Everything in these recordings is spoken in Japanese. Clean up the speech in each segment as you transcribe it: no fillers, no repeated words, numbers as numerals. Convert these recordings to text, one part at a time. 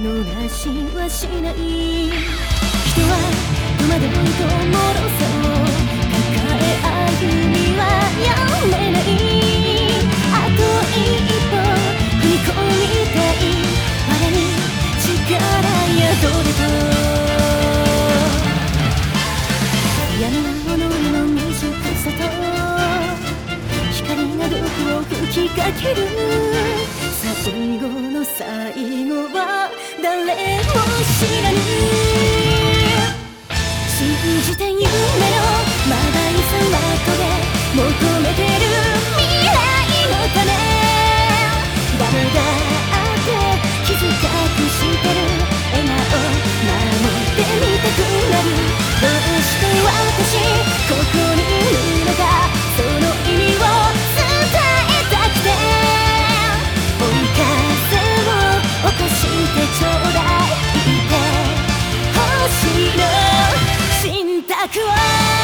逃しはしない。人は戸惑いと脆さを抱え歩みはやめない。あと一歩踏み込みたい。我に力宿れと闇は己の未熟さと光が毒を吹きかける。最後の最後は誰も知らぬ。信じた夢のまばゆさはこれ求めてる未来のため。誰だって傷隠してる笑顔守ってみたくなる。どうして私ここにいるのか、その意味を伝えたくて。追い風を起こしてちょうだい。言ってほしいの信託を。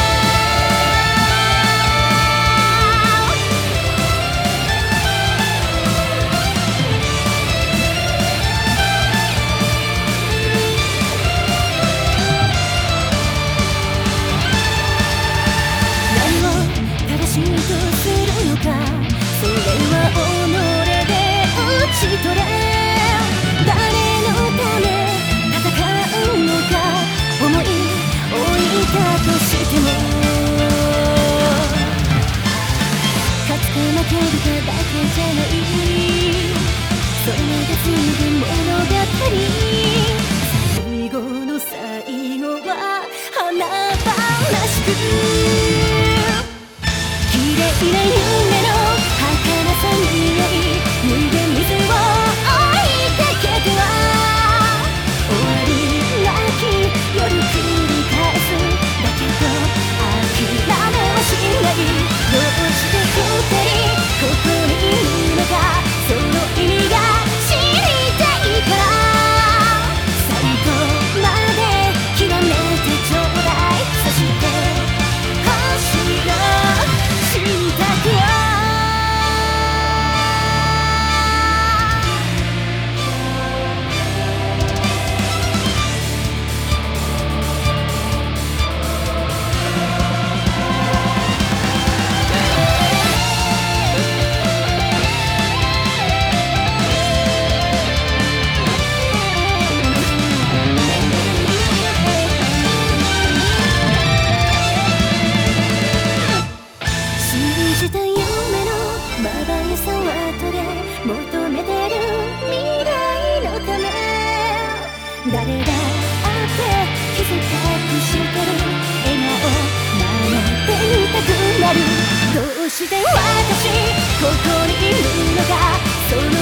しようとするのか、それは己で打ち取れ。誰のため戦うのか、思い置いたとしても。勝つか負けるかだけじゃない、それが紡ぐ物語。最後の最後は華々しく綺麗な夢の儚さに酔い、脱いで水を追いかけては終わりなき夜繰り返す。だけど諦めはしない。どうして二人ここにいるのか、その意味が知りたいから。最後まで極めてちょうだい。そして星の信託を。信じた夢のまばゆさはとれ求めてる未来のため。誰だって傷隠してる笑顔守ってみたくなる。どうして私ここにいるのか、その